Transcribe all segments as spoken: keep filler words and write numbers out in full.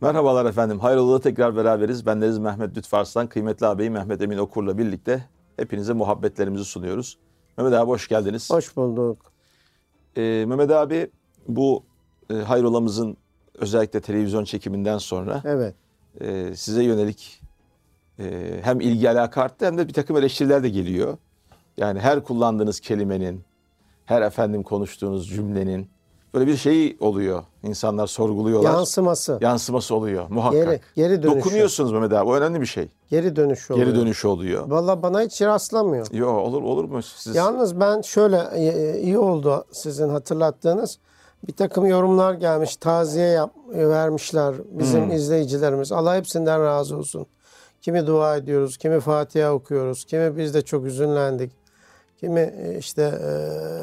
Merhabalar efendim. Hayrola tekrar beraberiz. Bendeniz Mehmet Lütfü Arslan. Kıymetli ağabeyim Mehmet Emin Okur'la birlikte hepinize muhabbetlerimizi sunuyoruz. Mehmet abi hoş geldiniz. Hoş bulduk. Ee, Mehmet abi bu e, Hayrolamızın özellikle televizyon çekiminden sonra Evet. e, size yönelik e, hem ilgi alaka arttı hem de bir takım eleştiriler de geliyor. Yani her kullandığınız kelimenin, her efendim konuştuğunuz cümlenin böyle bir şey oluyor. İnsanlar sorguluyorlar. Yansıması. Yansıması oluyor muhakkak. Geri, geri dönüşü. Dokunuyorsunuz Mehmet abi. O önemli bir şey. Geri dönüşü oluyor. Geri dönüşü oluyor. Vallahi bana hiç rastlamıyor. Yo olur olur mu siz? Yalnız ben şöyle e, iyi oldu sizin hatırlattığınız. Bir takım yorumlar gelmiş. Taziye yap, vermişler bizim hmm. izleyicilerimiz. Allah hepsinden razı olsun. Kimi dua ediyoruz, kimi Fatiha okuyoruz, kimi biz de çok üzünlendik. Kimi işte e,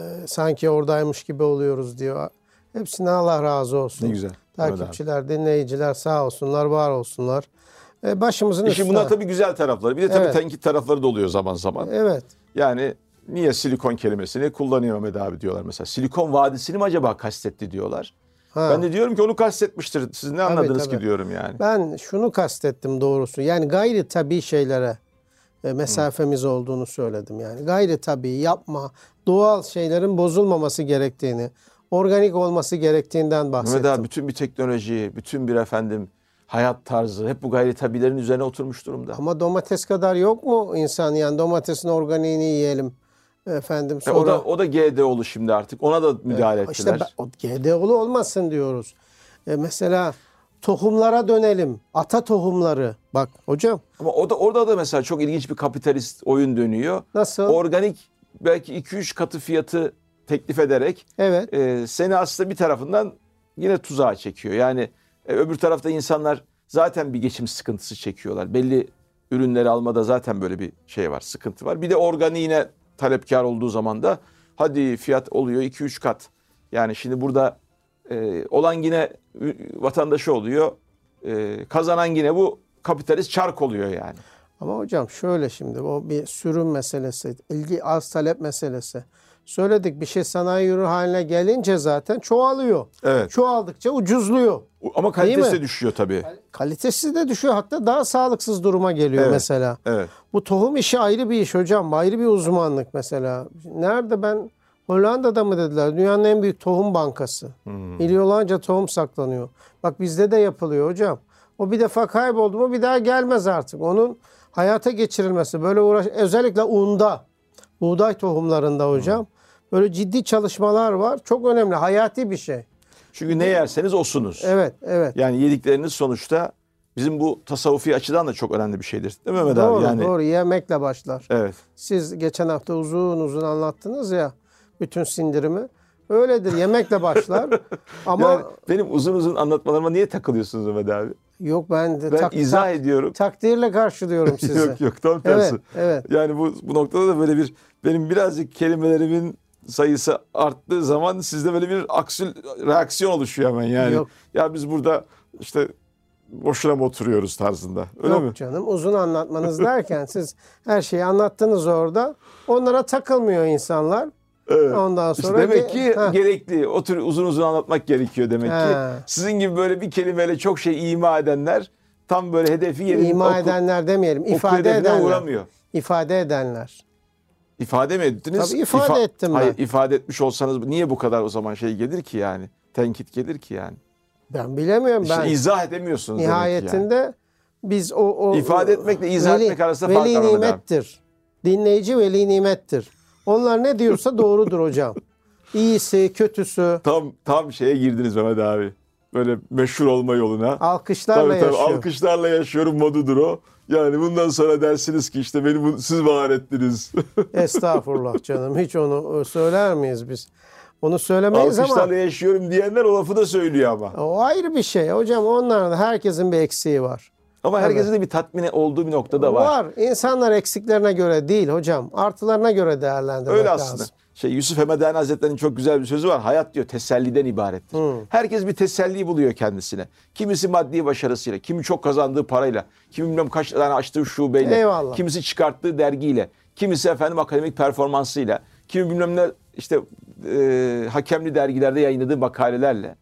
sanki oradaymış gibi oluyoruz diyor. Hepsine Allah razı olsun. Ne güzel. Takipçiler, dinleyiciler sağ olsunlar, var olsunlar. E, başımızın İşin üstüne. bunlar tabii güzel tarafları. Bir de tabii Evet. tenkit tarafları da oluyor zaman zaman. Evet. Yani niye silikon kelimesini kullanıyor Mehmet abi diyorlar mesela. Silikon Vadisi'ni mi acaba kastetti diyorlar. Ha. Ben de diyorum ki onu kastetmiştir. Siz ne anladınız tabii, tabii. ki diyorum yani. Ben şunu kastettim doğrusu. Yani gayri tabii şeylere e, mesafemiz Hı. olduğunu söyledim yani. Gayri tabii yapma, doğal şeylerin bozulmaması gerektiğini, organik olması gerektiğinden bahsettim. Mehmet abi bütün bir teknoloji, bütün bir efendim hayat tarzı hep bu gayri tabilerin üzerine oturmuş durumda. Ama domates kadar yok mu insan yani domatesin organiğini yiyelim efendim sonra. E o da o da G D O'lu şimdi artık. Ona da müdahale e, ettiler. İşte o G D O'lu olmasın diyoruz. E, mesela tohumlara dönelim. Ata tohumları. Bak hocam. Ama o da orada da mesela çok ilginç bir kapitalist oyun dönüyor. Nasıl? Organik belki iki üç katı fiyatı teklif ederek evet. e, seni aslında bir tarafından yine tuzağa çekiyor. Yani e, öbür tarafta insanlar zaten bir geçim sıkıntısı çekiyorlar. Belli ürünleri almada zaten böyle bir şey var, sıkıntı var. Bir de organiğine talepkar olduğu zaman da hadi fiyat oluyor iki üç kat. Yani şimdi burada e, olan yine vatandaşı oluyor. E, kazanan yine bu kapitalist çark oluyor yani. Ama hocam şöyle şimdi o bir sürüm meselesi, ilgi az talep meselesi. Söyledik bir şey sanayi ürünü haline gelince zaten çoğalıyor. Evet. Çoğaldıkça ucuzluyor. Ama kalitesi de düşüyor tabii. Kalitesi de düşüyor hatta daha sağlıksız duruma geliyor evet. mesela. Evet. Bu tohum işi ayrı bir iş hocam. Ayrı bir uzmanlık mesela. Nerede ben Hollanda'da mı dediler? Dünyanın en büyük tohum bankası. Hmm. Milyonlarca tohum saklanıyor. Bak bizde de yapılıyor hocam. O bir defa kayboldu mu bir daha gelmez artık. Onun hayata geçirilmesi böyle uğraş özellikle unda, buğday tohumlarında hocam. Hmm. Böyle ciddi çalışmalar var. Çok önemli. Hayati bir şey. Çünkü ne yerseniz osunuz. Evet, evet. Yani yedikleriniz sonuçta bizim bu tasavvufi açıdan da çok önemli bir şeydir. Değil mi Mehmet doğru, abi? Yani... Doğru, yemekle başlar. Evet. Siz geçen hafta uzun uzun anlattınız ya bütün sindirimi. Öyledir, yemekle başlar. Ama yani benim uzun uzun anlatmalarıma niye takılıyorsunuz Mehmet abi? Yok ben de ben tak, izah tak, ediyorum. Takdirle karşılıyorum sizi. yok yok tam tersi. Evet, evet. Yani bu bu noktada da böyle bir benim birazcık kelimelerimin sayısı arttığı zaman sizde böyle bir aksiyon, reaksiyon oluşuyor hemen yani. Yok. Ya biz burada işte boşuna mı oturuyoruz tarzında. Öyle Yok mi? canım uzun anlatmanız derken siz her şeyi anlattınız orada. Onlara takılmıyor insanlar. Evet. Ondan sonra işte demek ki ha. gerekli. O tür uzun uzun anlatmak gerekiyor demek ha. ki. Sizin gibi böyle bir kelimeyle çok şey ima edenler tam böyle hedefi yerinde ima oku, edenler demeyelim. İfade edenler. Uğramıyor. İfade edenler. İfade mi ettiniz? Tabii ifade İfa- ettim ben. Hayır, ifade etmiş olsanız niye bu kadar o zaman şey gelir ki yani? Tenkit gelir ki yani. Ben bilemiyorum. İşte ben izah edemiyorsunuz nihayetinde yani. biz o, o ifade etmekle izah veli, etmek arasında fark var. Veli nimettir. Dinleyici veli nimettir. Onlar ne diyorsa doğrudur hocam. İyisi, kötüsü. Tam tam şeye girdiniz Mehmet abi. Böyle meşhur olma yoluna. Alkışlarla tabii, tabii, yaşıyor. Alkışlarla yaşıyorum modudur o. Yani bundan sonra dersiniz ki işte beni bu, siz var ettiniz. Estağfurullah canım. Hiç onu söyler miyiz biz? Onu söylemeyiz Alkışlarla ama. Alkışlarla yaşıyorum diyenler o lafı da söylüyor ama. O ayrı bir şey. Hocam onların da herkesin bir eksiği var. Ama herkesin evet. de bir tatmin olduğu bir noktada var. Var. İnsanlar eksiklerine göre değil hocam. Artılarına göre değerlendirmek Öyle lazım. aslında. Şey Yusuf Hemedani Hazretleri'nin çok güzel bir sözü var. Hayat diyor teselliden ibarettir. Hmm. Herkes bir teselli buluyor kendisine. Kimisi maddi başarısıyla, kimi çok kazandığı parayla, kimi bilmem kaç tane açtığı şubeyle, eyvallah. Kimisi çıkarttığı dergiyle, kimisi efendim akademik performansıyla, kimi bilmem ne işte e, hakemli dergilerde yayınladığı makalelerle.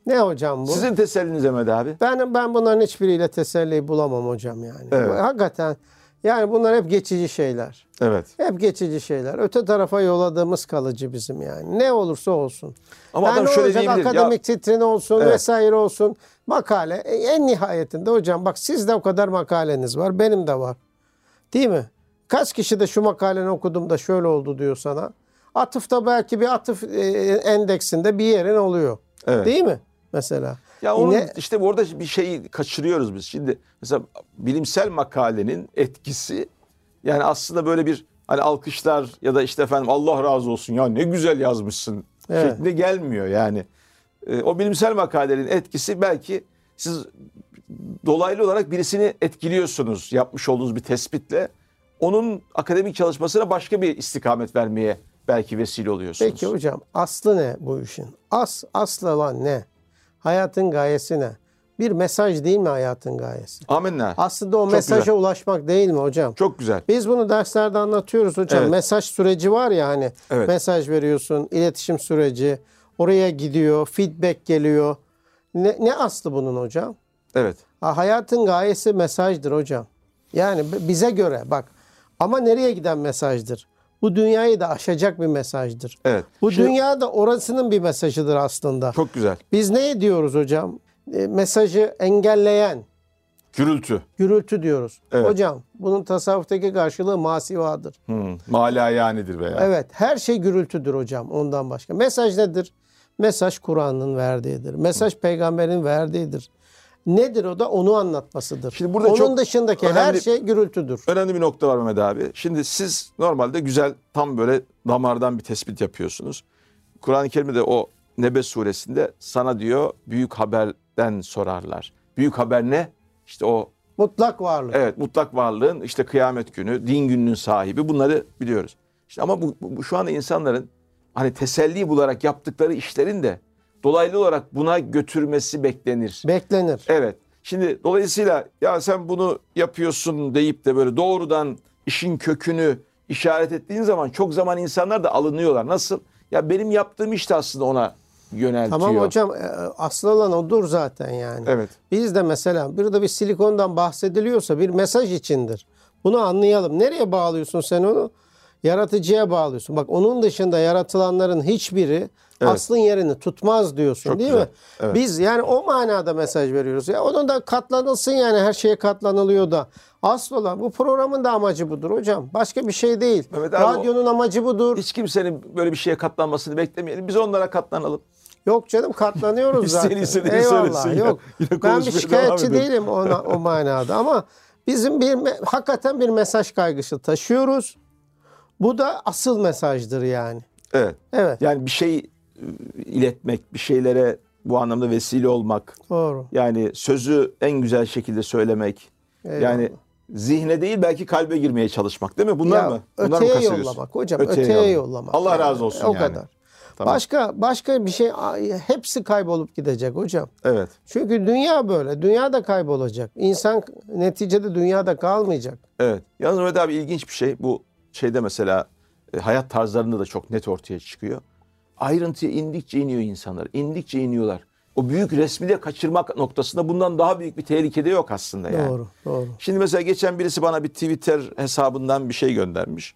Ne hocam bu? Sizin teselliniz Mehmet abi. Ben ben bunların hiçbiriyle teselli bulamam hocam yani. Evet. Hakikaten yani bunlar hep geçici şeyler. Evet. Hep geçici şeyler. Öte tarafa yolladığımız kalıcı bizim yani. Ne olursa olsun. Ama yani adam ne şöyle olacak? diyebilir. Akademik Ya, titrin olsun evet. vesaire olsun. Makale. E, en nihayetinde hocam bak sizde o kadar makaleniz var. Benim de var. Değil mi? Kaç kişi de şu makaleni okudum da şöyle oldu diyor sana. Atıfta belki bir atıf e, endeksinde bir yerin oluyor. Evet. Değil mi? Mesela. Ya onun Ne- işte orada bir şeyi kaçırıyoruz biz. Şimdi mesela bilimsel makalenin etkisi yani aslında böyle bir hani alkışlar ya da işte efendim Allah razı olsun ya ne güzel yazmışsın Evet. şeklinde gelmiyor yani. E, o bilimsel makalenin etkisi belki siz dolaylı olarak birisini etkiliyorsunuz yapmış olduğunuz bir tespitle. Onun akademik çalışmasına başka bir istikamet vermeye belki vesile oluyorsunuz. Peki hocam aslı ne bu işin? As, aslı olan ne? Hayatın gayesi ne? Bir mesaj değil mi hayatın gayesi? Amenna. Aslında o Çok mesaja güzel. ulaşmak değil mi hocam? Çok güzel. Biz bunu derslerde anlatıyoruz hocam. Evet. Mesaj süreci var ya hani. Evet. Mesaj veriyorsun, iletişim süreci. Oraya gidiyor, feedback geliyor. Ne, ne aslı bunun hocam? Evet. Ha, hayatın gayesi mesajdır hocam. Yani b- bize göre bak. Ama nereye giden mesajdır? Bu dünyayı da aşacak bir mesajdır. Evet. Bu Şimdi- dünya da orasının bir mesajıdır aslında. Çok güzel. Biz ne diyoruz hocam? E, mesajı engelleyen Gürültü. gürültü diyoruz. Evet. Hocam bunun tasavvuftaki karşılığı masivadır. Hmm. Malayanidir veya. Evet, her şey gürültüdür hocam ondan başka. Mesaj nedir? Mesaj Kur'an'ın verdiğidir. Mesaj peygamberin verdiğidir. Nedir o da? Onu anlatmasıdır. Şimdi burada Onun çok dışındaki her önemli- şey gürültüdür. Önemli bir nokta var Mehmet abi. Şimdi siz normalde güzel tam böyle damardan bir tespit yapıyorsunuz. Kur'an-ı Kerim'de o Nebe suresinde sana diyor büyük haberden sorarlar. Büyük haber ne? İşte o Mutlak varlık. evet mutlak varlığın işte kıyamet günü, din gününün sahibi bunları biliyoruz. İşte ama bu, bu şu anda insanların hani teselli bularak yaptıkları işlerin de dolaylı olarak buna götürmesi beklenir. Beklenir. Evet. Şimdi dolayısıyla ya sen bunu yapıyorsun deyip de böyle doğrudan işin kökünü işaret ettiğin zaman çok zaman insanlar da alınıyorlar. Nasıl? Ya benim yaptığım iş de aslında ona yöneltiyor. Tamam hocam, e, asıl olan odur zaten yani. Evet. Biz de mesela burada bir silikondan bahsediliyorsa bir mesaj içindir. Bunu anlayalım. Nereye bağlıyorsun sen onu? Yaratıcıya bağlıyorsun. Bak onun dışında yaratılanların hiçbiri Evet. aslın yerini tutmaz diyorsun Çok değil güzel. mi? Evet. Biz yani o manada mesaj veriyoruz. Ya onun da katlanılsın yani her şeye katlanılıyor da. Asıl olan bu programın da amacı budur hocam. Başka bir şey değil. Mehmet abi, Radyonun amacı budur. Hiç kimsenin böyle bir şeye katlanmasını beklemeyelim. Biz onlara katlanalım. Yok canım katlanıyoruz zaten. İsteyen istediğini Eyvallah söylesin ya. yok. Yine Ben bir konuşmaya devam şikayetçi edelim. değilim ona, o manada ama bizim bir me- hakikaten bir mesaj kaygısı taşıyoruz. Bu da asıl mesajdır yani. Evet. Evet. Yani bir şey e, iletmek, bir şeylere bu anlamda vesile olmak. Doğru. Yani sözü en güzel şekilde söylemek. Eyvallah. Yani zihne değil belki kalbe girmeye çalışmak değil mi? Bunlar Ya, mı? Bunlar mı öteye kastediyorsun? yollamak hocam. Öteye, yollamak. Allah yani. razı olsun O yani. kadar. Tamam. Başka başka bir şey hepsi kaybolup gidecek hocam. Evet. Çünkü dünya böyle. Dünya da kaybolacak. İnsan neticede dünyada kalmayacak. Evet. Yalnız Mehmet abi ilginç bir şey. Bu şeyde mesela e, hayat tarzlarında da çok net ortaya çıkıyor. Ayrıntıya indikçe iniyor insanlar. İndikçe iniyorlar. O büyük resmi de kaçırmak noktasında bundan daha büyük bir tehlike de yok aslında yani. Doğru, doğru. Şimdi mesela geçen birisi bana bir Twitter hesabından bir şey göndermiş.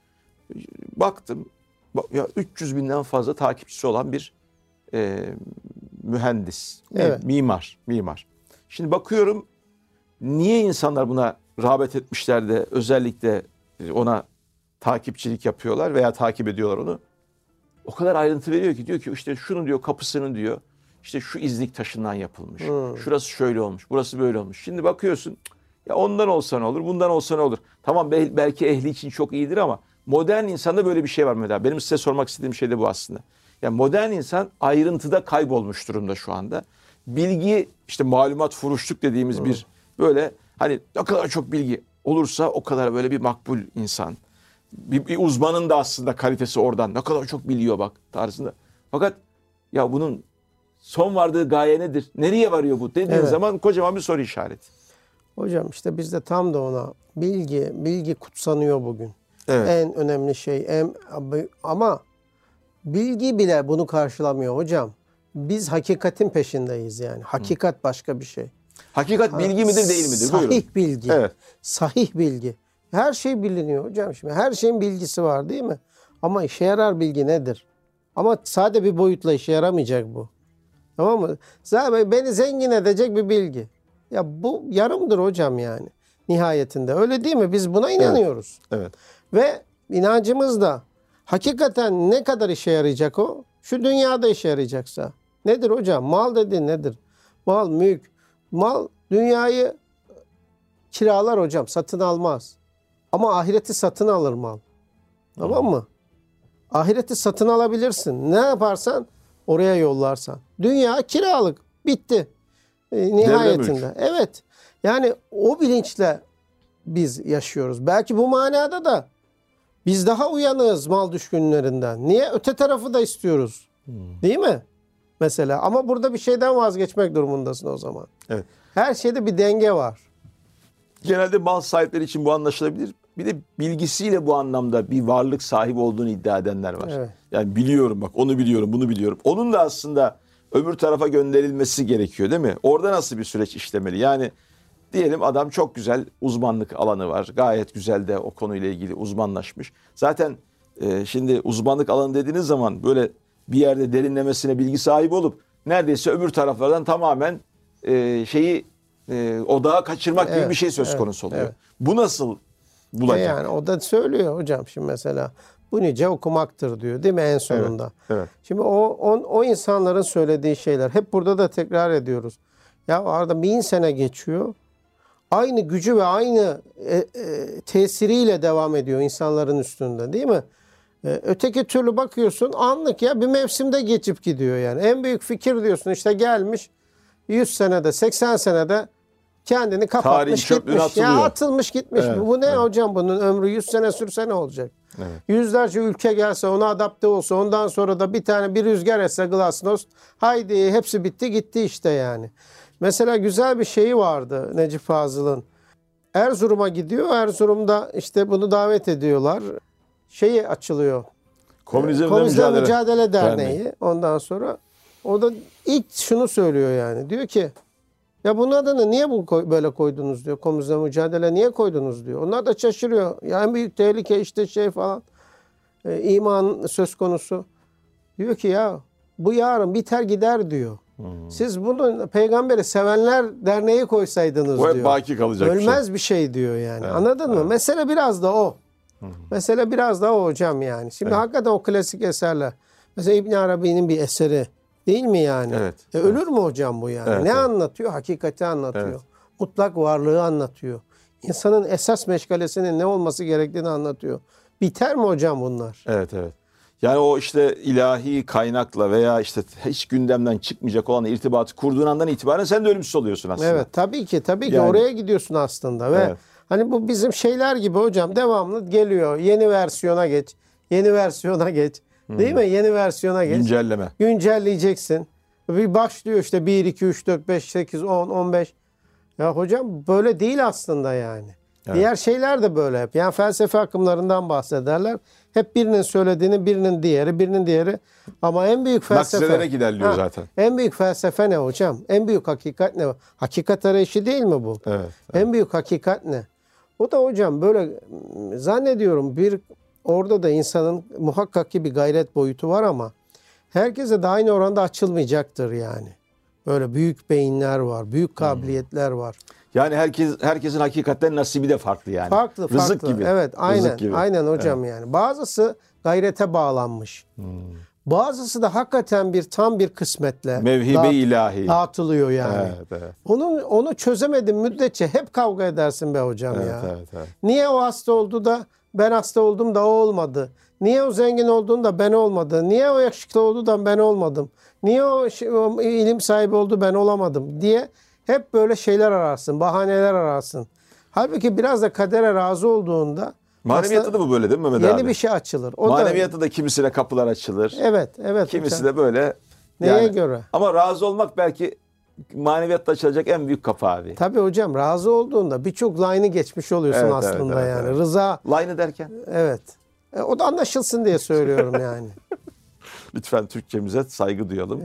Baktım bak ya üç yüz binden fazla takipçisi olan bir e, mühendis, mi- Evet. mimar, mimar. Şimdi bakıyorum niye insanlar buna rağbet etmişler de özellikle ona takipçilik yapıyorlar veya takip ediyorlar onu. O kadar ayrıntı veriyor ki diyor ki işte şunu diyor kapısının diyor işte şu iznik taşından yapılmış. Hmm. Şurası şöyle olmuş, burası böyle olmuş. Şimdi bakıyorsun ya ondan olsa ne olur, bundan olsa ne olur. Tamam bel- belki ehli için çok iyidir ama modern insanda böyle bir şey var mesela. Benim size sormak istediğim şey de bu aslında. Yani modern insan ayrıntıda kaybolmuş durumda şu anda. Bilgi işte malumat furuşluk dediğimiz bir böyle hani ne kadar çok bilgi olursa o kadar böyle bir makbul insan. Bir, bir uzmanın da aslında kalitesi oradan. Ne kadar çok biliyor bak tarzında. Fakat ya bunun son vardığı gaye nedir? Nereye varıyor bu dediğin Evet. zaman kocaman bir soru işareti. Hocam işte bizde tam da ona bilgi, bilgi kutsanıyor bugün. Evet. En önemli şey. En, ama bilgi bile bunu karşılamıyor hocam. biz hakikatin peşindeyiz yani. Hakikat başka bir şey. Hakikat bilgi midir değil midir? Sahih Buyurun. bilgi. Evet. Sahih bilgi. Her şey biliniyor hocam şimdi. Her şeyin bilgisi var değil mi? Ama işe yarar bilgi nedir? Ama sade bir boyutla işe yaramayacak bu. Tamam mı? Zaten beni zengin edecek bir bilgi. Ya bu yarımdır hocam yani. Nihayetinde. Öyle değil mi? Biz buna inanıyoruz. Evet. Ve inancımız da hakikaten ne kadar işe yarayacak o? Şu dünyada işe yarayacaksa. Nedir hocam? Mal dediğin nedir? Mal, mülk. Mal dünyayı kiralar hocam. Satın almaz. Ama ahireti satın alır mal. Tamam mı? Ahireti satın alabilirsin. Ne yaparsan oraya yollarsan. Dünya kiralık. Bitti. E, nihayetinde. Evet. Yani o bilinçle biz yaşıyoruz. Belki bu manada da biz daha uyanığız mal düşkünlerinden. Niye? Öte tarafı da istiyoruz. Hmm. Değil mi? Mesela. Ama burada bir şeyden vazgeçmek durumundasın o zaman. Evet. Her şeyde bir denge var. Genelde mal sahipleri için bu anlaşılabilir. Bir de bilgisiyle bu anlamda bir varlık sahibi olduğunu iddia edenler var. Evet. Yani biliyorum bak onu biliyorum bunu biliyorum. Onun da aslında öbür tarafa gönderilmesi gerekiyor değil mi? Orada nasıl bir süreç işlemeli? Yani diyelim adam çok güzel uzmanlık alanı var. Gayet güzel de o konuyla ilgili uzmanlaşmış. Zaten e, şimdi uzmanlık alanı dediğiniz zaman böyle bir yerde derinlemesine bilgi sahibi olup neredeyse öbür taraflardan tamamen e, şeyi e, odağa kaçırmak Evet, gibi bir şey söz evet, konusu oluyor. evet. Bu nasıl bulacak? E yani o da söylüyor hocam şimdi mesela. Bu nice okumaktır diyor değil mi en sonunda? Evet, evet. Şimdi o, o, o insanların söylediği şeyler hep burada da tekrar ediyoruz. Ya arada bin sene geçiyor. Aynı gücü ve aynı e, e, tesiriyle devam ediyor insanların üstünde değil mi? E, öteki türlü bakıyorsun anlık ya bir mevsimde geçip gidiyor yani. En büyük fikir diyorsun işte gelmiş yüz senede seksen senede kendini kapatmış gitmiş. Atılıyor. Ya atılmış gitmiş. Evet, Bu ne evet. hocam bunun ömrü yüz sene sürse ne olacak? Evet. Yüzlerce ülke gelse ona adapte olsa ondan sonra da bir tane bir rüzgar etse Glasnost haydi hepsi bitti gitti işte yani. Mesela güzel bir şeyi vardı Necip Fazıl'ın. Erzurum'a gidiyor. Erzurum'da işte bunu davet ediyorlar. Şeyi açılıyor. Komünizmle Komünizmle Mücadele, Mücadele Derneği. Derneği. Ondan sonra o da ilk şunu söylüyor yani. Diyor ki ya bunun adını niye bu koy, böyle koydunuz diyor. Komünizmle Mücadele niye koydunuz diyor. Onlar da şaşırıyor. Ya en büyük tehlike işte şey falan. E, iman söz konusu. Diyor ki ya bu yarın biter gider diyor. Hmm. Siz bunu peygamberi sevenler derneği koysaydınız o diyor. hep baki kalacak Ölmez bir şey. bir şey diyor yani. Evet, Anladın evet. mı? Mesele biraz da o. Hmm. Mesele biraz da o hocam yani. Şimdi Evet. hakikaten o klasik eserler. Mesela İbn Arabi'nin bir eseri değil mi yani? Evet, E, evet. ölür mü hocam bu yani? Evet, ne evet. anlatıyor? Hakikati anlatıyor. Evet. Mutlak varlığı anlatıyor. İnsanın esas meşgalesinin ne olması gerektiğini anlatıyor. Biter mi hocam bunlar? Evet evet. Yani o işte ilahi kaynakla veya işte hiç gündemden çıkmayacak olan irtibatı kurduğun andan itibaren sen de ölümsüz oluyorsun aslında. Evet tabii ki tabii ki Yani- oraya gidiyorsun aslında ve Evet. hani bu bizim şeyler gibi hocam devamlı geliyor. Yeni versiyona geç. Yeni versiyona geç. Değil mi? Yeni versiyona geç. Güncelleme. Güncelleyeceksin. Bir başlıyor işte bir, iki, üç, dört, beş, sekiz, on, on beş. Ya hocam böyle değil aslında yani. Evet. Diğer şeyler de böyle hep. Yani felsefe akımlarından bahsederler. Hep birinin söylediğini, birinin diğeri, birinin diğeri. Ama en büyük felsefe... Naksederek ilerliyor zaten. En büyük felsefe ne hocam? En büyük hakikat ne? Hakikat arayışı değil mi bu? Evet. En büyük hakikat ne? O da hocam böyle zannediyorum bir orada da insanın muhakkak ki bir gayret boyutu var ama herkese de aynı oranda açılmayacaktır yani. Böyle büyük beyinler var, büyük kabiliyetler var. Yani herkes herkesin hakikatten nasibi de farklı yani. Farklı, Rızık farklı. gibi. Evet, aynen. Rızık gibi. Aynen hocam yani. Bazısı gayrete bağlanmış. Hmm. Bazısı da hakikaten bir tam bir kısmetle Mevhibe dağıt- ilahi. dağıtılıyor yani. Evet, evet. Onun onu çözemedin müddetçe hep kavga edersin be hocam Evet, ya. evet, evet. Niye o hasta oldu da ben hasta oldum da o olmadı? Niye o zengin olduğunda ben olmadı? Niye o yakışıklı oldu da ben olmadım? Niye o, şey- o ilim sahibi oldu ben olamadım diye hep böyle şeyler ararsın, bahaneler ararsın. Halbuki biraz da kadere razı olduğunda Maneviyatta da bu böyle değil mi Mehmet yeni abi? bir şey açılır. O Maneviyatta da da kimisine kapılar açılır. evet, evet. Kimisi hocam. de böyle. Neye göre? Ama razı olmak belki maneviyatta açılacak en büyük kapı abi. Tabii hocam razı olduğunda birçok line'ı geçmiş oluyorsun Evet, aslında evet, evet, yani. evet. Rıza Line'ı derken evet. E, o da anlaşılsın diye söylüyorum yani. lütfen Türkçemize saygı duyalım. Evet.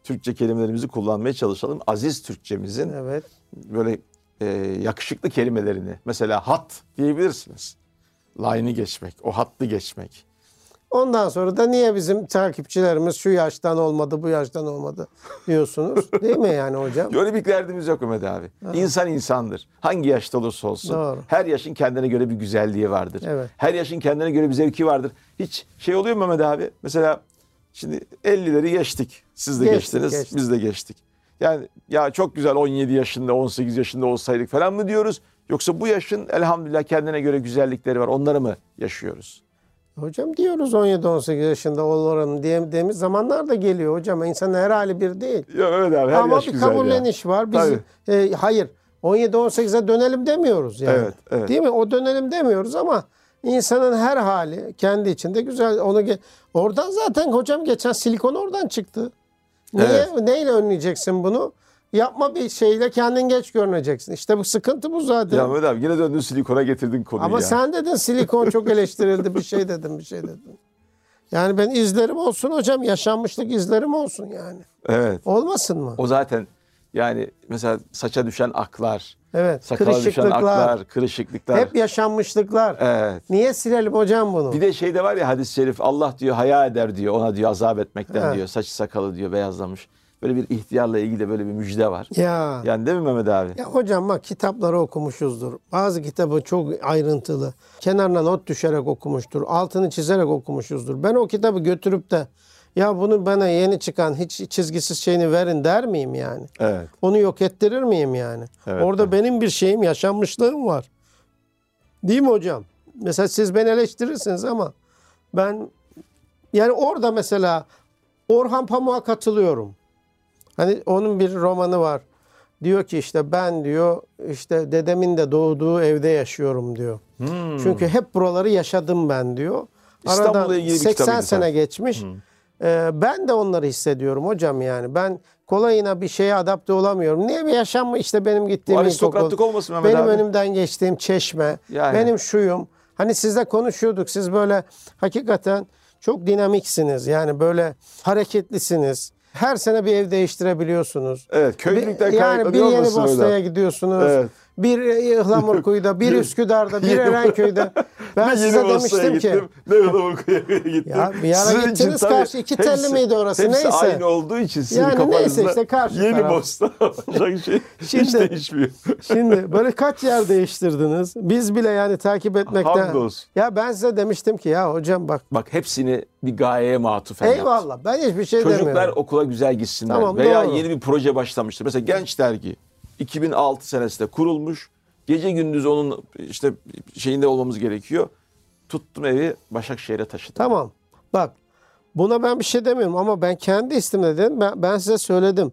Türkçe kelimelerimizi kullanmaya çalışalım. Aziz Türkçemizin Evet. böyle e, yakışıklı kelimelerini, mesela hat diyebilirsiniz. Line'ı geçmek, o hattı geçmek. Ondan sonra da niye bizim takipçilerimiz şu yaştan olmadı, bu yaştan olmadı diyorsunuz. Değil mi yani hocam? Öyle bir derdimiz yok Mehmet abi. İnsan insandır. Hangi yaşta olursa olsun. Doğru. Her yaşın kendine göre bir güzelliği vardır. Evet. Her yaşın kendine göre bir zevki vardır. Hiç şey oluyor mu Mehmet abi? Mesela şimdi ellileri geçtik. Siz de Geçtik, geçtiniz, geçtik. biz de geçtik. Yani ya çok güzel on yedi yaşında, on sekiz yaşında olsaydık falan mı diyoruz? Yoksa bu yaşın elhamdülillah kendine göre güzellikleri var. Onları mı yaşıyoruz? Hocam diyoruz on yedi on sekiz yaşında olurum diye dediğimiz zamanlar da geliyor hocam. İnsanın her hali bir değil. Ya evet abi, her Ama yaş bir güzel ya. kabulleniş var. Biz e, hayır on yedi on sekize dönelim demiyoruz yani. Evet, evet. Değil mi? O dönelim demiyoruz ama insanın her hali kendi içinde güzel. Onu ge- oradan zaten hocam geçen silikon oradan çıktı. Niye Evet. neyle önleyeceksin bunu? Yapma bir şeyle kendin geç görüneceksin. İşte bu sıkıntı bu zaten. Ya Mehmet abi yine döndün silikona getirdin konuyu Ama ya. sen dedin silikon çok eleştirildi bir şey dedin bir şey dedin. Yani ben izlerim olsun hocam, yaşanmışlık izlerim olsun yani. Evet. Olmasın mı? O zaten yani mesela saça düşen aklar, Evet. sakala düşen Kırışıklıklar. aklar, kırışıklıklar. Hep yaşanmışlıklar. Evet. Niye silelim hocam bunu? Bir de şey de var ya, hadis-i şerif, Allah diyor haya eder diyor, ona diyor azap etmekten Ha. diyor. Saçı sakalı diyor beyazlamış. Böyle bir ihtiyarla ilgili de böyle bir müjde var. Ya. Yani değil mi Mehmet abi? Ya hocam bak kitapları okumuşuzdur. Bazı kitabı çok ayrıntılı. Kenarına not düşerek okumuştur. Altını çizerek okumuşuzdur. Ben o kitabı götürüp de ya bunu bana yeni çıkan hiç çizgisiz şeyini verin der miyim yani? Evet. Onu yok ettirir miyim yani? Evet, Orada evet. benim bir şeyim, yaşanmışlığım var. Değil mi hocam? Mesela siz beni eleştirirsiniz ama ben yani orada mesela Orhan Pamuk'a katılıyorum. Hani onun bir romanı var. Diyor ki işte ben diyor işte dedemin de doğduğu evde yaşıyorum diyor. Hmm. Çünkü hep buraları yaşadım ben diyor. İstanbul'la Aradan ilgili bir seksen kitabıydı sene zaten. geçmiş. Ee, ben de onları hissediyorum hocam yani. Ben kolayına bir şeye adapte olamıyorum. Niye bir yaşam mı işte benim Bu gittiğim aristokratlık ilkokul, olmasın Mehmet benim abi? önümden geçtiğim çeşme, Yani. benim şuyum. Hani sizle konuşuyorduk. Siz böyle hakikaten çok dinamiksiniz. Yani böyle hareketlisiniz. Her sene bir ev değiştirebiliyorsunuz. Evet, köylülükten Bir- yani bir kaynaklanıyor Yeni olmasın Bosna'ya öyle? gidiyorsunuz. Evet. Bir Ihlamurkuyu'da, bir Üsküdar'da, bir Yeni- Erenköy'de. Ben Ne size Yeni Bosna'ya demiştim ki gittim, ne Ihlamurkuyu'ya gittim. Ya bir ara Sizin için gittiniz tabii karşı, iki telli hepsi- miydi orası? Hepsi Neyse. aynı olduğu için sizin Yani kafanızda neyse işte karşı Yeni taraf. Bosna olacak şey hiç Şimdi- değişmiyor. Şimdi böyle kaç yer değiştirdiniz? Biz bile yani takip etmekten. Hamdolsun. Ya ben size demiştim ki ya hocam bak Bak hepsini bir gayeye matufen yaptı. eyvallah ben hiçbir şey Çocuklar demiyorum. okula güzel gitsinler. Tamam, Veya doğru. yeni bir proje başlamıştır. Mesela Genç Dergi iki bin altı senesinde kurulmuş. Gece gündüz onun işte şeyinde olmamız gerekiyor. Tuttum evi Başakşehir'e taşıdım. Tamam bak buna ben bir şey demiyorum ama ben kendi istimle dedim. Ben, ben size söyledim.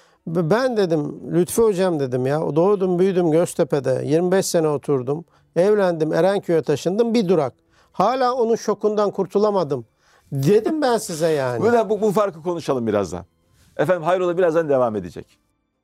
Ben dedim Lütfü hocam dedim ya doğdum büyüdüm Göztepe'de yirmi beş sene oturdum. Evlendim Erenköy'e taşındım bir durak. Hala onun şokundan kurtulamadım. Dedim ben size yani. Böyle bu, bu farkı konuşalım birazdan. Efendim Hayrola birazdan devam edecek.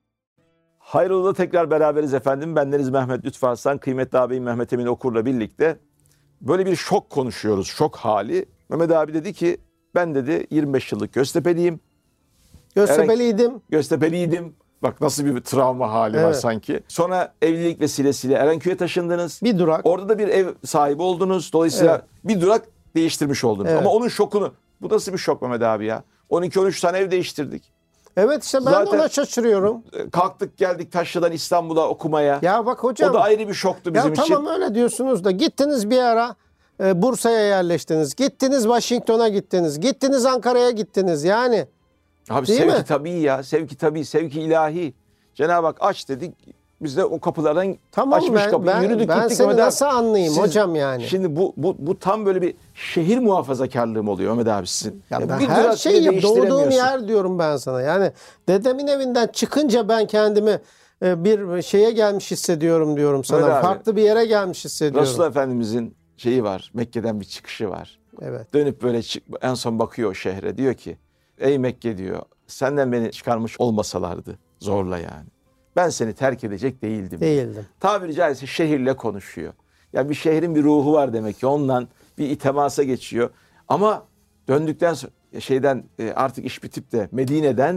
Hayrola'da tekrar beraberiz efendim. Bendeniz Mehmet Lütfü Arslan, kıymetli ağabeyim Mehmet Emin Okur'la birlikte böyle bir şok konuşuyoruz, şok hali. Mehmet abi dedi ki ben dedi yirmi beş yıllık Göztepe'liyim. Göztepe'liydim. Göztepe'liydim. Bak nasıl bir travma hali var Evet. sanki. Sonra evlilik vesilesiyle Erenköy'e taşındınız. Bir durak. Orada da bir ev sahibi oldunuz. Dolayısıyla Evet. bir durak değiştirmiş oldunuz. Evet. Ama onun şokunu, bu nasıl bir şok Mehmet abi ya? on iki on üç tane ev değiştirdik. Evet işte ben Zaten- de ona şaşırıyorum. Kalktık geldik Taşlı'dan İstanbul'a okumaya. Ya bak hocam. O da ayrı bir şoktu bizim ya için. tamam öyle diyorsunuz da gittiniz bir ara e, Bursa'ya yerleştiniz. Gittiniz Washington'a gittiniz. Gittiniz Ankara'ya gittiniz. Yani Abi Değil sevki mi? tabii ya. Sevki tabii. Sevki ilahi. Cenab-ı Hak aç dedik. Biz de o kapılardan tamam açmış ben, kapıyı. ben, Yürüdük ben gittik seni Mehmet abi. nasıl anlayayım Siz- hocam yani. Şimdi bu, bu, bu tam böyle bir şehir muhafazakarlığı mı oluyor Mehmet abi sizin? Ya Ya ben bir her durak şeyi bile yap- doğduğum değiştiremiyorsun. yer diyorum ben sana. Yani dedemin evinden çıkınca ben kendimi e, bir şeye gelmiş hissediyorum diyorum sana. Öyle abi. Farklı bir yere gelmiş hissediyorum. Resulullah Efendimizin şeyi var. Mekke'den bir çıkışı var. Evet. Dönüp böyle çık, en son bakıyor o şehre. Diyor ki ey Mekke diyor. Senden beni çıkarmış olmasalardı zorla yani. Ben seni terk edecek değildim. Değildim. Tabiri caizse şehirle konuşuyor. Yani bir şehrin bir ruhu var demek ki. Ondan bir temasa geçiyor. Ama döndükten sonra şeyden e, artık iş bitip de Medine'den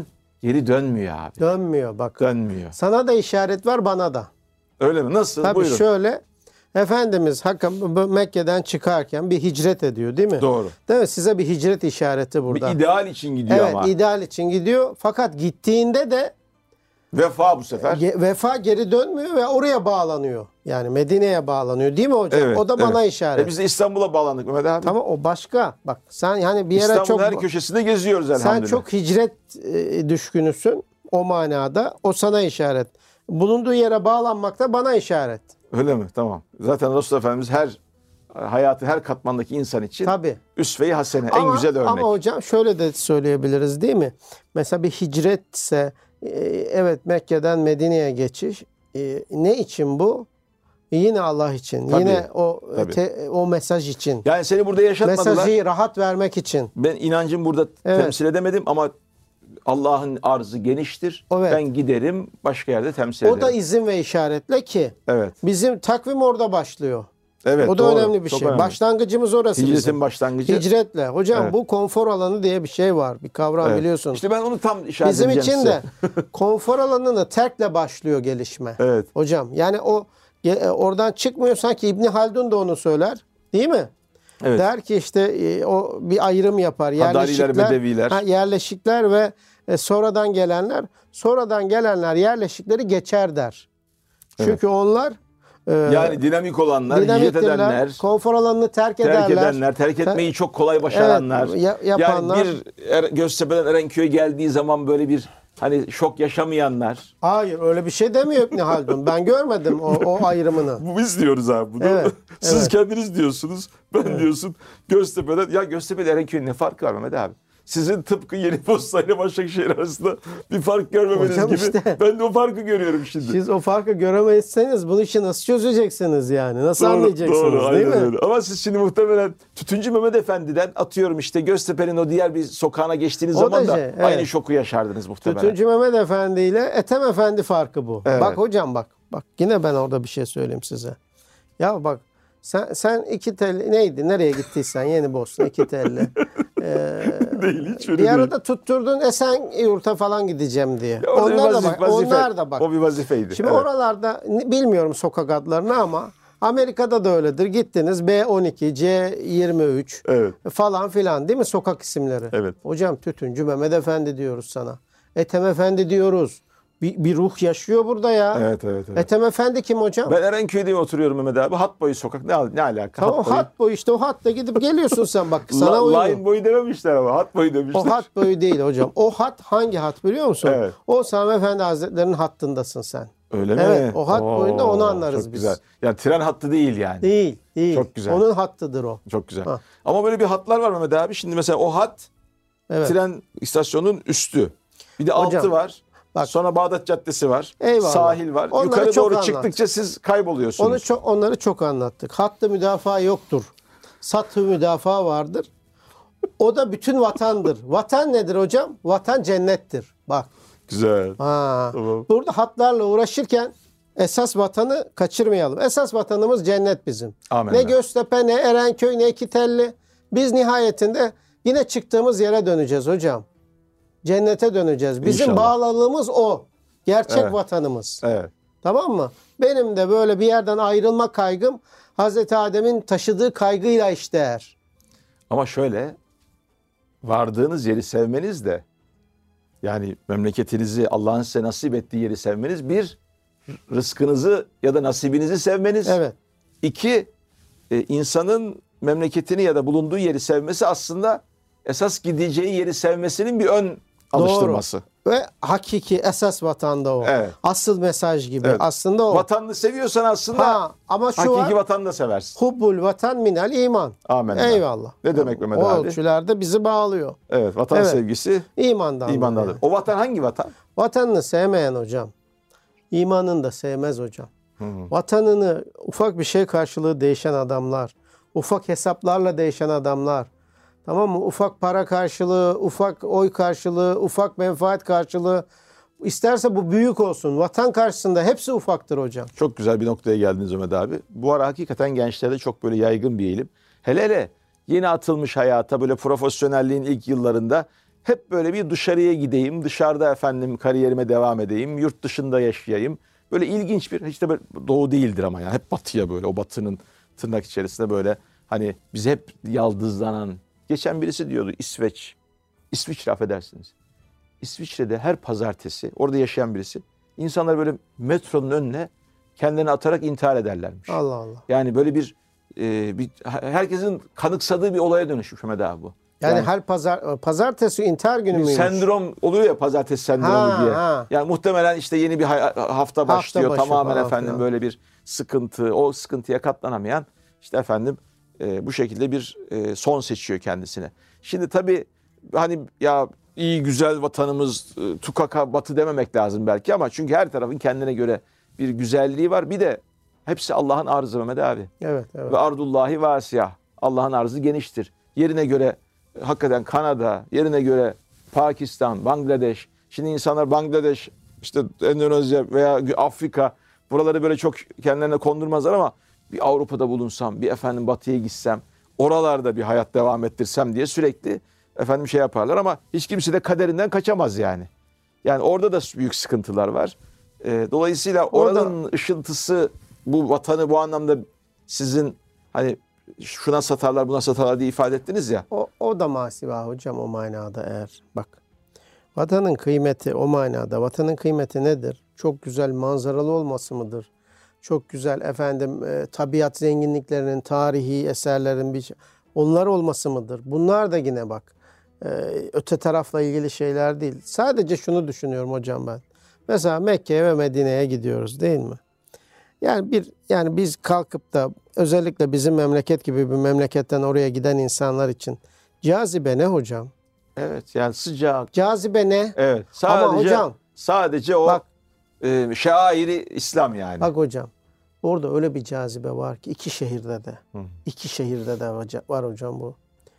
geri dönmüyor abi. Dönmüyor bak. Dönmüyor. Sana da işaret var, bana da. Öyle mi? Nasıl? Tabii Buyurun. şöyle. Efendimiz Hakkı Mekke'den çıkarken bir hicret ediyor değil mi? Doğru. Değil mi? Size bir hicret işareti burada. Bir ideal için gidiyor evet, ama. ideal için gidiyor. Fakat gittiğinde de Vefa bu sefer. ge- vefa geri dönmüyor ve oraya bağlanıyor. Yani Medine'ye bağlanıyor değil mi hocam? Evet, o da bana evet. işaret. E biz de İstanbul'a bağlandık Mehmet abi. Tamam, o başka. Bak sen yani bir yere İstanbul'un çok her köşesinde geziyoruz elhamdülillah. sen çok hicret e, düşkünüsün o manada. O sana işaret. Bulunduğu yere bağlanmak da bana işaret. Öyle mi? Tamam. Zaten Resulullah Efendimiz her hayatı her katmandaki insan için Tabii. üsve-i hasene, en Ama, güzel örnek. ama hocam şöyle de söyleyebiliriz değil mi? Mesela bir hicretse e, evet Mekke'den Medine'ye geçiş. E, ne için bu? Yine Allah için. Tabii, Yine o tabii. te- o mesaj için. Yani seni burada yaşatmadılar. Mesajı rahat vermek için. Ben inancım burada Evet. temsil edemedim ama Allah'ın arzı geniştir. Evet. Ben giderim başka yerde temsil O ederim. da izin ve işaretle ki Evet. bizim takvim orada başlıyor. Evet. O da doğru. önemli bir Çok şey. önemli. Başlangıcımız orası Hicretin bizim. başlangıcı. Hicretle. Hocam Evet. bu konfor alanı diye bir şey var. Bir kavram Evet. biliyorsunuz. İşte ben onu tam işaret Bizim edeceğim için size. de konfor alanını terkle başlıyor gelişme. Evet. Hocam yani o e, oradan çıkmıyor, sanki İbni Haldun da onu söyler. Değil mi? Evet. Der ki işte e, o bir ayrım yapar. Hadariler, Yerleşikler, Bedeviler. ha, yerleşikler ve e, sonradan gelenler. Sonradan gelenler yerleşikleri geçer der. Çünkü onlar e, Yani dinamik olanlar, hicret dinamiktirler, edenler, konfor alanını terk, terk ederler. edenler, terk etmeyi çok kolay başaranlar. Evet, ya- yapanlar. Yani bir er, Göztepe'den Erenköy'e geldiği zaman böyle bir hani şok yaşamayanlar. Hayır, öyle bir şey demiyor İbni Haldun. Ben görmedim o, o ayrımını. Bu biz diyoruz abi bunu. Evet, Siz evet. kendiniz diyorsunuz. Ben diyorsun Göztepe'den. Ya Göztepe'de Erenköy'ün ne farkı var Mehmet abi? Sizin tıpkı Yenipost'a ile Başakşehir arasında bir fark görmemeniz Hocam gibi. işte. Ben de o farkı görüyorum şimdi. Siz o farkı göremezseniz bunu işi nasıl çözeceksiniz yani? Nasıl Doğru, anlayacaksınız doğru, değil aynen mi? öyle. Ama siz şimdi muhtemelen Tütüncü Mehmet Efendi'den atıyorum işte Göztepe'nin o diğer bir sokağına geçtiğiniz O zaman da da şey, evet. aynı şoku yaşardınız muhtemelen. Tütüncü Mehmet Efendi ile Ethem Efendi farkı bu. Evet. Bak hocam bak. Bak yine ben orada bir şey söyleyeyim size. Ya bak sen sen iki telli neydi? Nereye gittiysen Yeni Bosna iki telli. Ee, Değil hiç öyle bir değil. arada tutturdun Esenyurt'a falan gideceğim diye. Ya o bir Onlar da vazif- bak. vazife. Onlar da bak. O bir vazifeydi. Şimdi Evet. oralarda n- bilmiyorum sokak adlarını ama Amerika'da da öyledir. Gittiniz B on iki, C yirmi üç Evet. falan filan değil mi sokak isimleri? Evet. Hocam Tütüncü Mehmet Efendi diyoruz sana. Ethem Efendi diyoruz. Bir, bir ruh yaşıyor burada ya. Evet, evet, evet. Ethem Efendi kim hocam? Ben Erenköy'de oturuyorum Mehmet abi. Hat boyu sokak. Ne, ne alaka? Tamam hat boyu. hat boyu işte o hatta gidip geliyorsun sen bak sana La- uygun. line boyu dememişler ama hat boyu demişler. O hat boyu değil hocam. O hat hangi hat biliyor musun? Evet. O Sami Efendi Hazretleri'nin hattındasın sen. Öyle mi? Evet, o hat boyunda onu anlarız çok biz. Güzel. Yani tren hattı değil yani. Değil, değil. Çok güzel. Onun hattıdır o. Çok güzel. Ha. Ama böyle bir hatlar var Mehmet abi. Şimdi mesela o hat Evet. tren istasyonunun üstü. Bir de Hocam, altı var. bak. Sonra Bağdat Caddesi var. Eyvallah. Sahil var. Onları Yukarı çok doğru anlat. çıktıkça siz kayboluyorsunuz. Onu çok onları çok anlattık. Hattı müdafaa yoktur. Sathı müdafaa vardır. O da bütün vatandır. Vatan nedir hocam? Vatan cennettir. Bak. Güzel. Ha. Tamam. Burada hatlarla uğraşırken esas vatanı kaçırmayalım. Esas vatanımız cennet bizim. Amenna. Ne Göztepe, ne Erenköy, ne İkitelli. Biz nihayetinde yine çıktığımız yere döneceğiz hocam. Cennete döneceğiz. Bizim İnşallah. bağlılığımız o. Gerçek Evet. vatanımız. Evet. Tamam mı? Benim de böyle bir yerden ayrılma kaygım Hazreti Adem'in taşıdığı kaygıyla eşdeğer. Ama şöyle vardığınız yeri sevmeniz de yani memleketinizi Allah'ın size nasip ettiği yeri sevmeniz bir rızkınızı ya da nasibinizi sevmeniz. Evet. İki e, insanın memleketini ya da bulunduğu yeri sevmesi aslında esas gideceği yeri sevmesinin bir ön alıştırması. Ve hakiki esas vatanda o. Evet. Asıl mesaj gibi. Evet. Aslında o. Vatanını seviyorsan aslında Ha, ama şu hakiki var. vatanını da seversin. Hubbul vatan minel iman. Amenna. Eyvallah. Ne demek Mehmet o abi? ölçülerde bizi bağlıyor. Evet, vatan Evet. sevgisi İmandan. imandandır. dolayı. O vatan hangi vatan? Vatanını sevmeyen hocam. İmanını da sevmez hocam. Vatanını ufak bir şey karşılığı değişen adamlar. Ufak hesaplarla değişen adamlar. Tamam mı? Ufak para karşılığı, ufak oy karşılığı, ufak menfaat karşılığı. İsterse bu büyük olsun. Vatan karşısında hepsi ufaktır hocam. Çok güzel bir noktaya geldiniz Ömer abi. Bu ara hakikaten gençlerde çok böyle yaygın bir eğilim. Hele hele yeni atılmış hayata böyle profesyonelliğin ilk yıllarında hep böyle bir dışarıya gideyim, dışarıda efendim kariyerime devam edeyim, yurt dışında yaşayayım. Böyle ilginç bir, hiç de böyle doğu değildir ama yani hep batıya böyle, o batının tırnak içerisinde böyle hani bizi hep yaldızlanan. Geçen birisi diyordu İsveç, İsviçre affedersiniz. İsviçre'de her pazartesi orada yaşayan birisi insanlar böyle metronun önüne kendini atarak intihar ederlermiş. Allah Allah. Yani böyle bir, e, bir herkesin kanıksadığı bir olaya dönüşmüş Mehmet abi bu. Yani, Yani her pazar pazartesi intihar günü bir müymüş? sendrom oluyor ya, pazartesi sendromu Ha, diye. ha. Yani muhtemelen işte yeni bir hay- hafta başlıyor. başı Tamamen falan efendim filan. böyle bir sıkıntı, o sıkıntıya katlanamayan işte efendim e, bu şekilde bir e, son seçiyor kendisine. Şimdi tabii hani ya iyi güzel vatanımız e, tukaka batı dememek lazım belki ama çünkü her tarafın kendine göre bir güzelliği var. Bir de hepsi Allah'ın arzı Mehmet abi. Evet, evet. Ve ardullahi vasiyah. Allah'ın arzı geniştir. Yerine göre hakikaten Kanada, yerine göre Pakistan, Bangladeş. Şimdi insanlar Bangladeş, işte Endonezya veya Afrika, buraları böyle çok kendilerine kondurmazlar ama bir Avrupa'da bulunsam, bir efendim batıya gitsem, oralarda bir hayat devam ettirsem diye sürekli efendim şey yaparlar ama hiç kimse de kaderinden kaçamaz yani. Yani orada da büyük sıkıntılar var. Ee, dolayısıyla Orada- oranın ışıltısı bu vatanı bu anlamda sizin hani şuna satarlar buna satarlar diye ifade ettiniz ya. O, o da masiva hocam o manada eğer. Bak. Vatanın kıymeti o manada. Vatanın kıymeti nedir? Çok güzel manzaralı olması mıdır? Çok güzel efendim e, tabiat zenginliklerinin, tarihi eserlerin bir onlar olması mıdır? Bunlar da yine bak e, öte tarafla ilgili şeyler değil. Sadece şunu düşünüyorum hocam ben. Mesela Mekke'ye ve Medine'ye gidiyoruz değil mi? Yani bir yani biz kalkıp da özellikle bizim memleket gibi bir memleketten oraya giden insanlar için cazibe ne hocam? Evet yani sıcak. Cazibe ne? Evet. Sadece Ama hocam sadece o bak, e, şairi İslam yani. bak hocam orada öyle bir cazibe var ki iki şehirde de. Hı. iki şehirde de hoca- var hocam bu.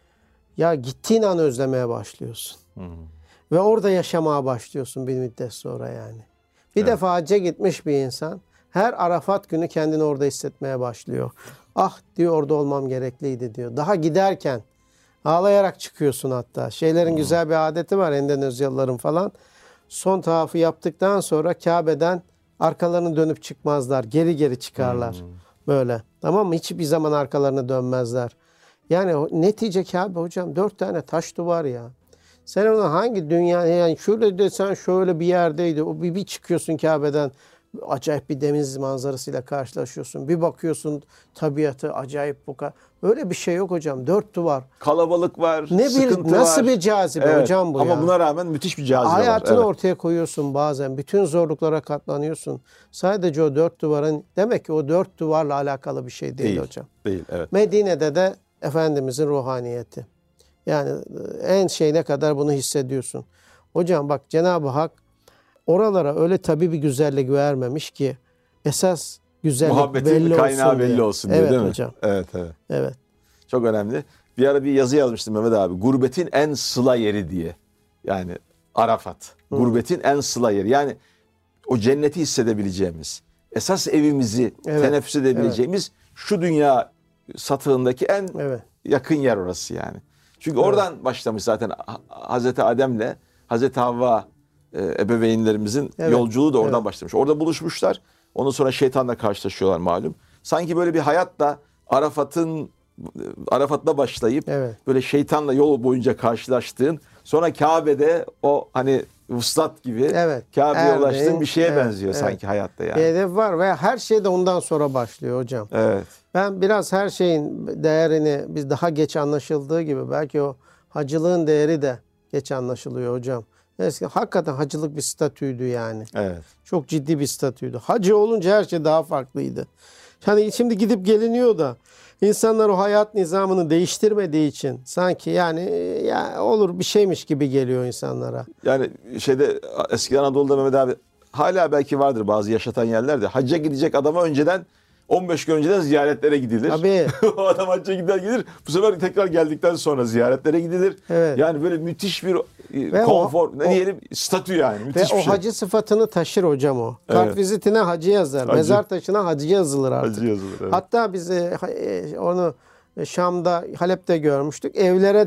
Ya gittiğin an özlemeye başlıyorsun. Hı. Ve orada yaşamaya başlıyorsun bir müddet sonra yani. Bir Evet. defa hacca gitmiş bir insan her Arafat günü kendini orada hissetmeye başlıyor. Ah diyor orada olmam gerekliydi diyor. Daha giderken ağlayarak çıkıyorsun hatta. Şeylerin güzel bir adeti var Endonezyalıların falan. Son tavafı yaptıktan sonra Kabe'den arkalarını dönüp çıkmazlar. Geri geri çıkarlar. Böyle. Tamam mı? Hiçbir zaman arkalarını dönmezler. Yani o- netice Kabe hocam dört tane taş duvar ya. Sen ona hangi dünya yani şöyle desen şöyle bir yerdeydi. O bir, bir çıkıyorsun Kabe'den acayip bir deniz manzarasıyla karşılaşıyorsun. Bir bakıyorsun tabiatı acayip bu kadar. Öyle bir şey yok hocam. Dört duvar. Kalabalık var, Ne bir sıkıntı nasıl var. bir cazibe Evet, hocam bu ama ya. buna rağmen müthiş bir cazibe var. Hayatını Evet. ortaya koyuyorsun bazen. Bütün zorluklara katlanıyorsun. Sadece o dört duvarın demek ki o dört duvarla alakalı bir şey değil, Değil. hocam. Değil, evet. Medine'de de Efendimizin ruhaniyeti. Yani en şeyine kadar bunu hissediyorsun. Hocam bak Cenab-ı Hak oralara öyle tabii bir güzellik vermemiş ki esas güzellik Muhabbetin belli kaynağı olsun belli diye. olsun diye Evet değil mi? hocam. Evet, evet. Evet. Çok önemli. Bir ara bir yazı yazmıştım Mehmet abi. Gurbetin en sıla yeri diye. Yani Arafat. Gurbetin en sıla yeri. Yani o cenneti hissedebileceğimiz, esas evimizi Evet, teneffüs edebileceğimiz şu dünya satığındaki en Evet. yakın yer orası yani. Çünkü oradan başlamış zaten Ha- Hazreti Adem'le Hazreti Havva e, ebeveynlerimizin Evet, yolculuğu da oradan evet. başlamış. Orada buluşmuşlar. Ondan sonra şeytanla karşılaşıyorlar malum. Sanki böyle bir hayatla Arafat'ın Arafat'la başlayıp Evet. böyle şeytanla yol boyunca karşılaştığın, sonra Kabe'de o hani vuslat gibi Evet, Kabe'ye erdin, ulaştığın bir şeye evet, benziyor evet. sanki hayatta yani. Bir hedef var ve her şey de ondan sonra başlıyor hocam. Evet. Ben biraz her şeyin değerini biz daha geç anlaşıldığı gibi belki o hacılığın değeri de geç anlaşılıyor hocam. Eskiden hakikaten hacılık bir statüydü yani. Evet. Çok ciddi bir statüydü. Hacı olunca her şey daha farklıydı. Hani şimdi gidip geliniyor da insanlar o hayat nizamını değiştirmediği için sanki yani ya olur bir şeymiş gibi geliyor insanlara. Yani şeyde eski Anadolu'da Mehmet abi hala belki vardır bazı yaşatan yerlerde. Hacca gidecek adama önceden on beş gün önceden ziyaretlere gidilir. Tabii. O adam hacca gider gelir. Bu sefer tekrar geldikten sonra ziyaretlere gidilir. Evet. Yani böyle müthiş bir e, Ve konfor, o- ne o- diyelim statü yani. Ve Müthiş o bir şey. hacı sıfatını taşır hocam o. Kart Evet. vizitine hacı yazar. Hacı. Mezar taşına hacı yazılır artık. Hacı yazılır, evet. Hatta biz e, ha- e, onu Şam'da, Halep'te görmüştük. Evlere de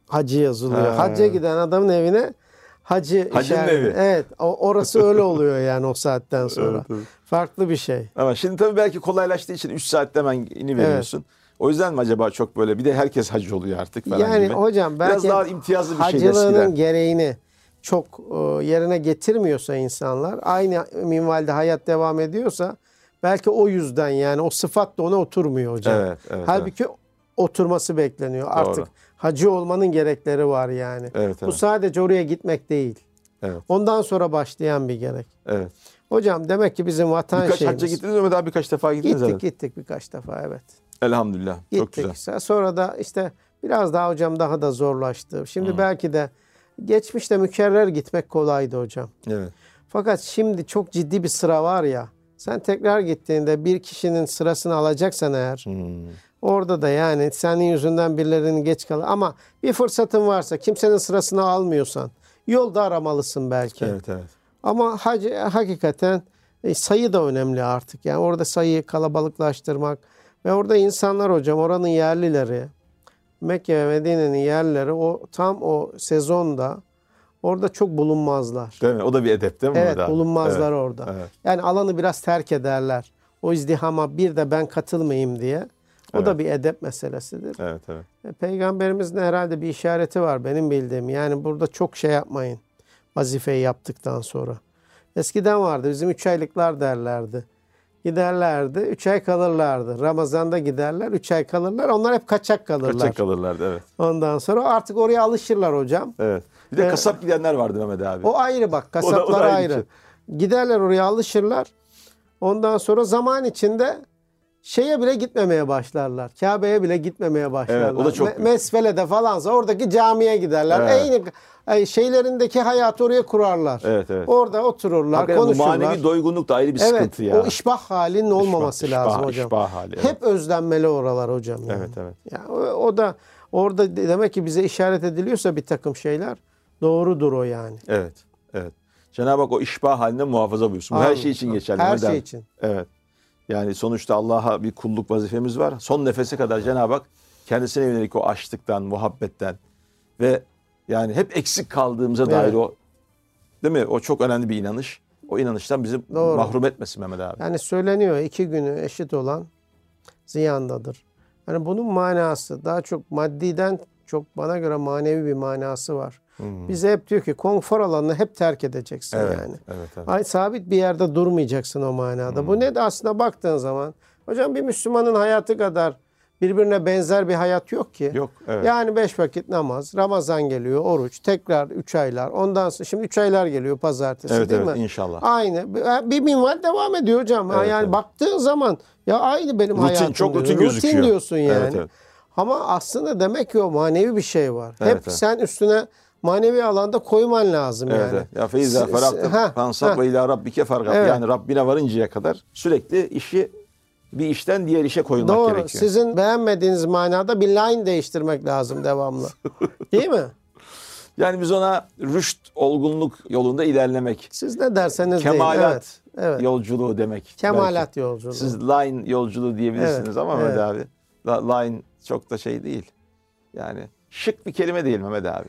hacı yazılıyor. Ha. Hacca giden adamın evine hacı Hacının işareti. evi. Evet, o- orası öyle oluyor yani o saatten sonra. Evet, evet. Farklı bir şey. Ama şimdi tabii belki kolaylaştığı için üç saatte hemen iniveriyorsun. O yüzden mi acaba çok böyle bir de herkes hacı oluyor artık falan Yani gibi. hocam belki Biraz daha imtiyazlı bir şey hacılığının eskiden. gereğini çok e, yerine getirmiyorsa insanlar, aynı minvalde hayat devam ediyorsa belki o yüzden yani o sıfat da ona oturmuyor hocam. Evet, evet, Halbuki oturması bekleniyor. Artık hacı olmanın gerekleri var yani. Evet, Bu evet. sadece oraya gitmek değil. Evet. Ondan sonra başlayan bir gerek. Evet. Hocam demek ki bizim vatan Birkaç şeyimiz. hacca gittiniz mi? Daha birkaç defa gittiniz Gittik herhalde. gittik birkaç defa evet. Elhamdülillah. Çok Gittik. güzel. Sonra da işte biraz daha hocam daha da zorlaştı. Şimdi belki de geçmişte mükerrer gitmek kolaydı hocam. Evet. Fakat şimdi çok ciddi bir sıra var ya. Sen tekrar gittiğinde bir kişinin sırasını alacaksan eğer Hmm. orada da yani senin yüzünden birilerinin geç kalır. Ama bir fırsatın varsa kimsenin sırasını almıyorsan yolda aramalısın belki. Evet, evet. Ama hac, hakikaten e, sayı da önemli artık. Yani orada sayıyı kalabalıklaştırmak ve orada insanlar hocam oranın yerlileri Mekke ve Medine'nin yerlileri o tam o sezonda orada çok bulunmazlar. Değil mi? O da bir edep değil mi? Evet Mehmet abi? bulunmazlar Evet, orada. evet. Yani alanı biraz terk ederler. O izdihama bir de ben katılmayayım diye. O Evet. da bir edep meselesidir. Evet, evet. E, Peygamberimizin herhalde bir işareti var benim bildiğim. Yani burada çok şey yapmayın vazifeyi yaptıktan sonra. Eskiden vardı bizim üç aylıklar derlerdi. Giderlerdi, üç ay kalırlardı. Ramazan'da giderler, üç ay kalırlar. Onlar hep kaçak kalırlar. Kaçak kalırlardı evet. Ondan sonra artık oraya alışırlar hocam. Evet. Bir de Ee, kasap gidenler vardı Mehmet abi. O ayrı bak, O da- kasaplar o da ayrı ayrı. şey. Giderler oraya alışırlar. Ondan sonra zaman içinde şeye bile gitmemeye başlarlar. Kabe'ye bile gitmemeye başlarlar. Evet, o da çok Me- büyük. Mesfele'de falansa oradaki camiye giderler. Evet. Aynı ay, şeylerindeki hayatı oraya kurarlar. Evet, evet. Orada otururlar, Hakikaten bu konuşurlar. manevi doygunluk da ayrı bir Evet, sıkıntı ya. o işbah halinin olmaması İşbah, lazım işbah, hocam. işbah hali, evet. Hep özlenmeli oralar hocam. Yani. Evet, evet. Ya, o, o da orada demek ki bize işaret ediliyorsa bir takım şeyler doğrudur o yani. Evet, evet. Cenab-ı Hak o işbah haline muhafaza buyursun. Bu her Amin. şey için geçerli. Her Mehmet şey abi. için. Evet. Yani sonuçta Allah'a bir kulluk vazifemiz var. Son nefese kadar Cenab-ı Hak kendisine yönelik o açlıktan, muhabbetten ve yani hep eksik kaldığımıza Evet. dair o, değil mi? O çok önemli bir inanış. O inanıştan bizi Doğru. mahrum etmesin Mehmet abi. Yani söyleniyor iki günü eşit olan ziyandadır. Yani bunun manası daha çok maddiden çok bana göre manevi bir manası var. Bize hep diyor ki konfor alanını hep terk edeceksin Evet, yani. evet, evet. Ay, sabit bir yerde durmayacaksın o manada. Bu ne de aslında baktığın zaman hocam bir Müslümanın hayatı kadar birbirine benzer bir hayat yok ki. Yok, evet. Yani beş vakit namaz, Ramazan geliyor, oruç, tekrar üç aylar. Ondan sonra şimdi üç aylar geliyor pazartesi Evet, değil evet, mi? inşallah. Aynı. Bir minval devam ediyor hocam. Evet, yani evet. baktığın zaman ya aynı benim Rutin, hayatım. çok diyor. rutin gözüküyor. Rutin diyorsun yani. Evet, evet. Ama aslında demek ki o manevi bir şey var. Evet, Hep evet. sen üstüne manevi alanda koyman lazım Evet, yani. evet. Ya feyza S- ferahtım ha, fansab ha. ve ila rabbike fargab. Evet. Yani Rabbine varıncaya kadar sürekli işi bir işten diğer işe koyulmak Doğru. gerekiyor. Sizin beğenmediğiniz manada bir line değiştirmek lazım devamlı. Değil mi? Yani biz ona rüşt, olgunluk yolunda ilerlemek. Siz ne derseniz deyin. Kemalat Evet. Evet. yolculuğu demek. Kemalat belki. yolculuğu. Siz line yolculuğu diyebilirsiniz Evet, ama Mehmet evet. abi. la- Line çok da şey değil. Yani şık bir kelime değil Mehmet abi.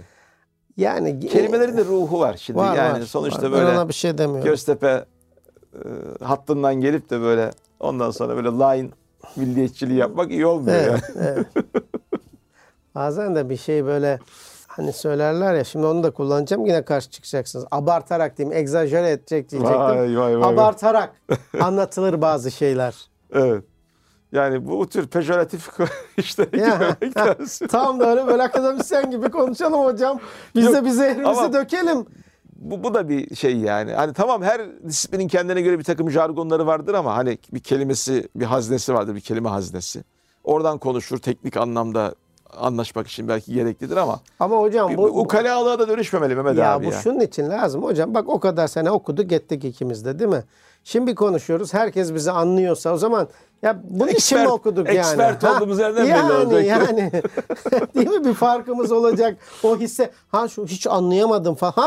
Yani Kelimelerin de ruhu var şimdi. var, yani var, sonuçta var. böyle Ben ona bir şey demiyorum. Göztepe e, hattından gelip de böyle ondan sonra böyle line milliyetçiliği yapmak iyi olmuyor Evet, yani. evet. Bazen de bir şey böyle hani söylerler ya, şimdi onu da kullanacağım, yine karşı çıkacaksınız. Abartarak diyeyim, egzajere edecek diyecektim. Vay, vay, vay, vay. Abartarak anlatılır bazı şeyler. Evet. Yani bu tür pejoratif işlere Ya, girmemek lazım. tam da öyle böyle akademisyen gibi konuşalım hocam. Biz Yok, de bir zehrimizi ama- dökelim. Bu, bu da bir şey yani. Hani tamam her disiplinin kendine göre bir takım jargonları vardır ama hani bir kelimesi, bir haznesi vardır, bir kelime haznesi. Oradan konuşur, teknik anlamda anlaşmak için belki gereklidir ama Ama hocam bu, bu, bu ukalalığa da dönüşmemeli Mehmet ya abi bu ya. şunun için lazım hocam. Bak o kadar sene okuduk ettik ikimiz de değil mi? Şimdi konuşuyoruz. Herkes bizi anlıyorsa o zaman ya bunun için mi Expert- okuduk yani? expert Ha? olduğumuz yerden belli yani, olacak. Yani değil mi, bir farkımız olacak. O hisse ha şu hiç anlayamadım falan. Ha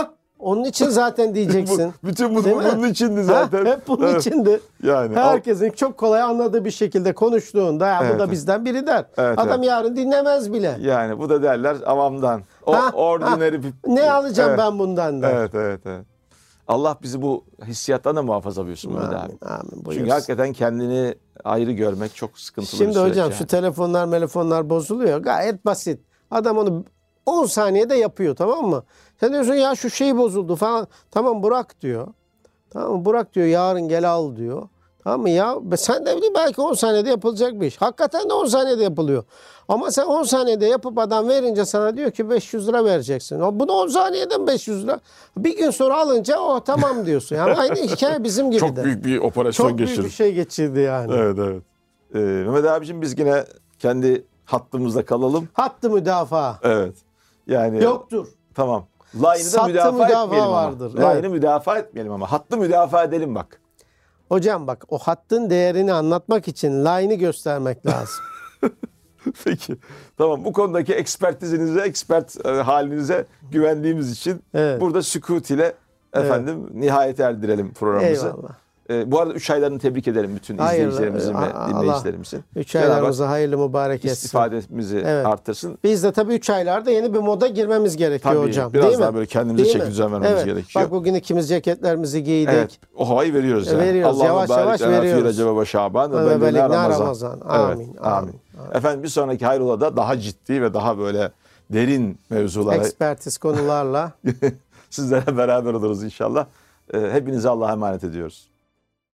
onun için zaten diyeceksin. Bu, bütün bu Değil mi? bunun içindi zaten. Ha, hep bunun Evet. içindi. Yani Herkesin çok kolay anladığı bir şekilde konuştuğunda ya Evet, bu da evet. bizden biri der. Evet, Adam evet. yarın dinlemez bile. yani bu da derler avamdan. O Ha, ordinary ha, bir- ne alacağım Evet. ben bundan der. Evet, evet, evet. Allah bizi bu hissiyattan da muhafaza buyursun Mehmet abi. Amin, amin. Çünkü Buyursun. hakikaten kendini ayrı görmek çok sıkıntılı Şimdi bir süreç hocam yani. şu telefonlar telefonlar bozuluyor. Gayet basit. Adam onu on saniyede yapıyor, tamam mı? Sen diyorsun ya şu şey bozuldu falan. Tamam bırak diyor. Tamam mı? Bırak diyor, yarın gel al diyor. Tamam mı ya? Sen de bileyim belki on saniyede yapılacak bir iş. Hakikaten de on saniyede yapılıyor. Ama sen on saniyede yapıp adam verince sana diyor ki beş yüz lira vereceksin. O bunu on saniyeden beş yüz lira. Bir gün sonra alınca o tamam diyorsun. Yani aynı hikaye bizim gibi Çok de. büyük bir operasyon Çok büyük geçirdik. bir şey geçirdi yani. Evet, evet. Ee, Mehmet abicim biz yine kendi hattımızda kalalım. Hattı müdafaa. Evet. Yani Yoktur. tamam. Line'ı da Sattı müdafaa, müdafaa etmeyelim vardır. ama. Line'ı Evet. müdafaa etmeyelim ama. Hattı müdafaa edelim bak. Hocam bak o hattın değerini anlatmak için line'ı göstermek lazım. Peki. Tamam, bu konudaki ekspertizinize, expert e, halinize güvendiğimiz için Evet. burada sükut ile efendim nihayete erdirelim programımızı. Eyvallah. E, bu arada üç aylarını tebrik edelim bütün Hayırlı, izleyicilerimizin ve Allah- dinleyicilerimizin. Üç Cenab-ı Hak aylarımızı hayırlı mübarek etsin. istifademizi Evet. artırsın. Biz de tabii üç aylarda yeni bir moda girmemiz gerekiyor Tabii, hocam. biraz değil daha mi? böyle kendimize Değil çeki mi? düzen vermemiz evet. gerekiyor. Bak bugün ikimiz ceketlerimizi giydik. Evet, o havayı veriyoruz yani. Veriyoruz, Allahümme yavaş barik yavaş lana fi veriyoruz. Recebe ve Şaban ve Ve bellighna bellighna Ramazan. Ramazan. Evet, Amin, amin. amin, Efendim bir sonraki Hayrola'da daha ciddi ve daha böyle derin mevzulara Ekspertiz konularla. sizlere beraber oluruz inşallah. Ee, Hepinize Allah'a emanet ediyoruz.